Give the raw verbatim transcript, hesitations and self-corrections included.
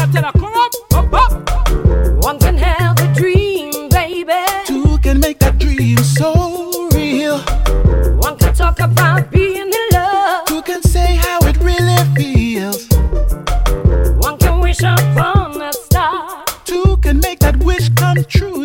tell her, come up, up, up. One can have a dream, baby. Two can make that dream so real. One can talk about being in love. Two can say how it really feels. One can wish upon a star. Two can make that wish come true.